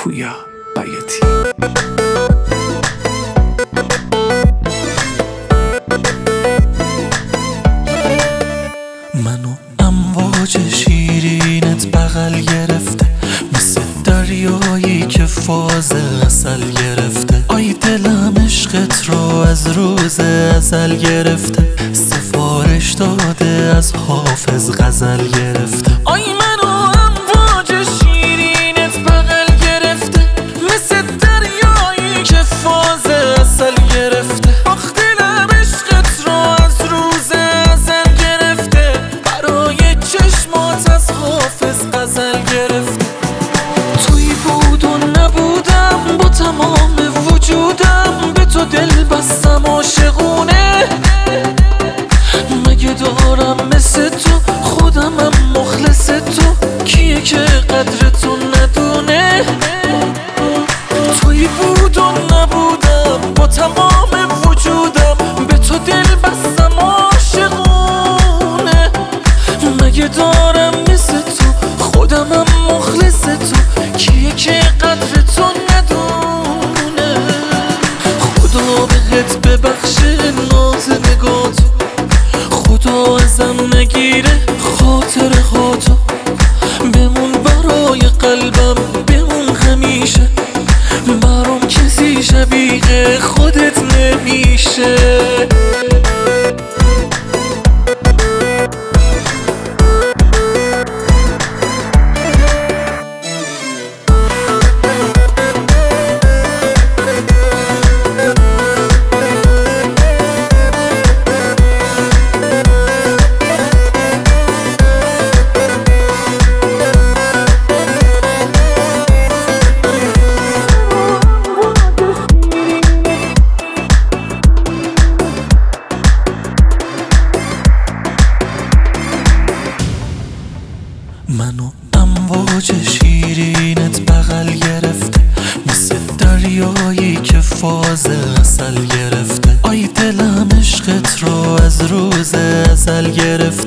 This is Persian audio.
پویا بیاتی. منو امواج شیرینت بغل گرفته، مثل دریایی که فاز عسل گرفته. آی دلم عشقت رو از روز ازل گرفته، سفارش داده از حافظ غزل گرفته. آی منو امواج شیرینت بغل گرفته، مثل دریایی که فاز عسل گرفته. آخ دلم عشقت رو از روز ازل گرفته، برای چشمات از حافظ غزل گرفته. توی بود و نبودم، با تمام وجودم به تو دل بستم عاشقونه. مگه دارم مثل تو خودمم مخلص تو، کیه که قدر تو ندونه. توی بود و نبودم، با تمام وجودم به تو دل بستم عاشقونه. مگه دارم مثل تو خودمم مخلص تو، کیه که قدر تو ندونه. خدا بهت ببخشه ناز نگاتو، خدا ازم نگیره خاطر هاتو. بمون برای قلبم، بمون همیشه، برام کسی شبیه خودت نمیشه. منو امواج شیرینت بغل گرفته، مثل دریایی که فاز عسل گرفته. آی دلم عشقت رو از روز ازل گرفته،